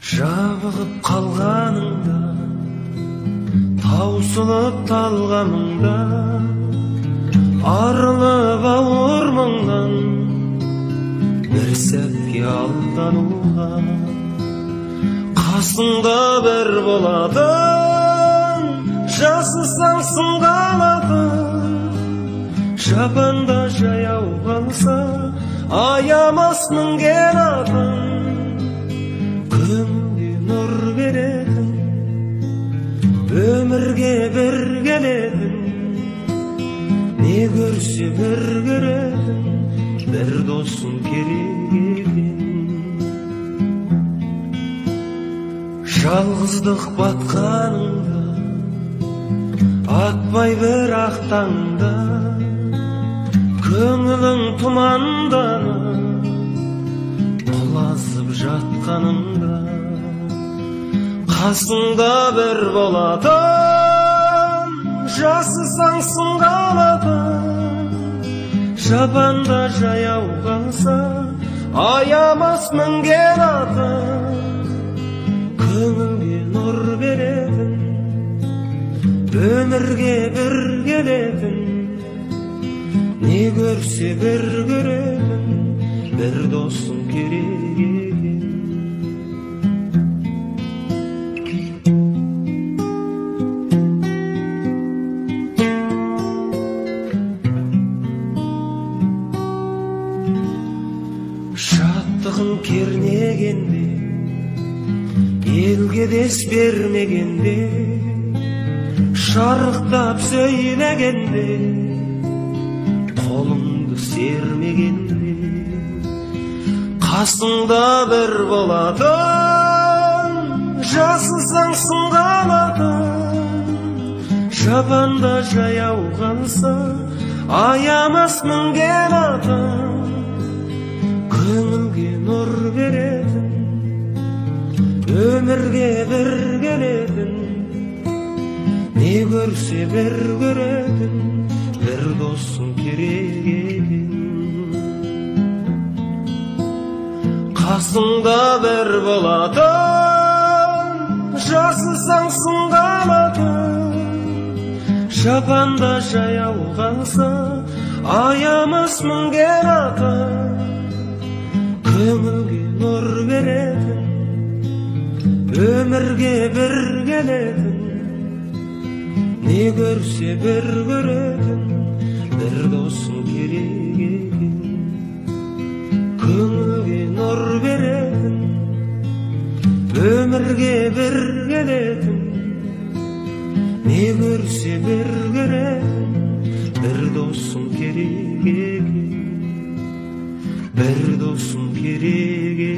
Жабығып қалғаныңда, таусылып талғаныңда, арылып ауырмаңнан бір сәтке алдануға. Қасыңда бір боладың, жасысаң сынғалады. Жапанда жаяу қалса, аямас мінген атың. Көңілге нұр беретін, өмірге бір келетін, не көрсе бір көретін, бір досың керек екен. Жалғыздық батқаныңда, атпай бір ақтаңда, көңілің тұманданып, құлазып жатқаныңда, қасыңда бір боладың, жасысаң сынғалады. Жапанда жаяу қалса, аямас мінген атың. Көңілге нұр беретін, өмірге бір келетін, не көрсе бір көретін, бір досың керек екен. Шаттығын кернегенде, елге дес бермегенде, шарықтап сөйлегенде, қолыңды сермегенде, қасыңда бір боладың, жасысаң сынғалады. Жапанда жаяу қалса, аямас мінген атың. Көңілге нұр беретін, өмірге бір келетін, не көрсе бір көретін, бір досың керек екен. Қасыңда бір боладың, жасысаң сынғалады. Жапанда жаяу қалса, аямас мінген атың. Көңілге нұр беретін, өмірге бір келетін, не көрсе бір көретін, бір досың керек екен. Көңілге нұр беретін, өмірге бір келетін, не көрсе бір көретін, бір досың керек екен. Бір досың керек